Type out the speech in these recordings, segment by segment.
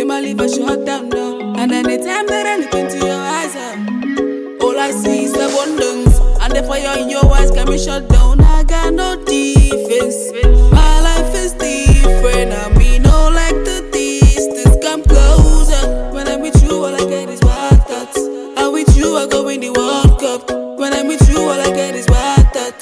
till my liver shut down now. And anytime that I look into your eyes, all I see is abundance. And the fire in your eyes got me shut down. I got no defense. My life is different. I mean, no like the distance. Come closer. When I'm with you, all I get is wild thoughts. And with you, I go win the World Cup. When I'm with you, all I get is wild thoughts.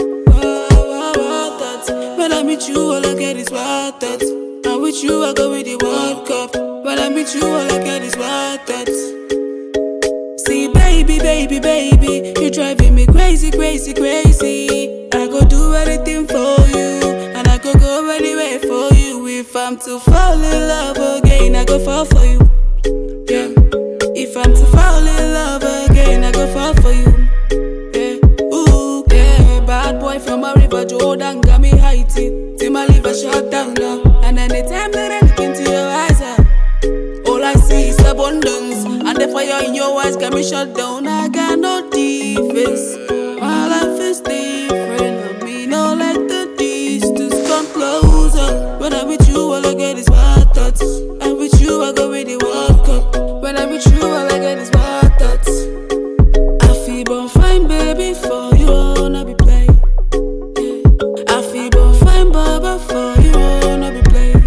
Wild thoughts. When I'm with you, all I get is wild thoughts. And with you, I go win the World Cup. When I'm with you, all I get is wild thoughts. See, baby, baby, baby, you're driving me crazy, crazy, crazy. I go do anything for you, and I go anywhere for you. If I'm to fall in love again, I go fall for you. Yeah. If I'm to fall in love again, I go fall for you. Yeah. Ooh, yeah. Bad boy from a river Jordan got me heighty till my liver shut down now. And anytime that I look into your eyes, all I see is abundance. And the fire in your eyes got me shut down. I got no defense. My life is different. I mean, no like the distance. Come closer. When I'm with you, all I get is wild thoughts. And with you, I go with the World Cup. When I'm with you, all I get is wild thoughts. I feel born fine, baby, for you, I wanna be playing. Yeah. I feel born fine, Baba, for you, I wanna be playing.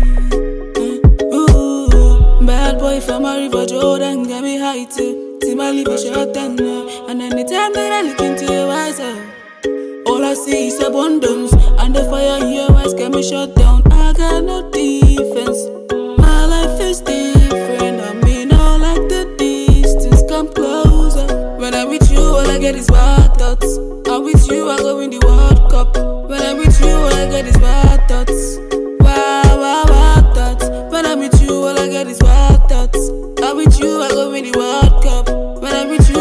Bad boy from a river Jordan got me high too till my liver shut down now. And anytime that I look into your eyes, all I see is abundance. And the fire in your eyes got me shut down. I got no defense. My life is different. I mean, all like the distance. Come closer. When I'm with you, all I get is wild thoughts. I'm with you, I go win the World Cup. When I'm with you, all I get is wild thoughts. Wild thoughts. When I'm with you, all I get is wild thoughts. I'm with you, I go win the World Cup. When I'm with you,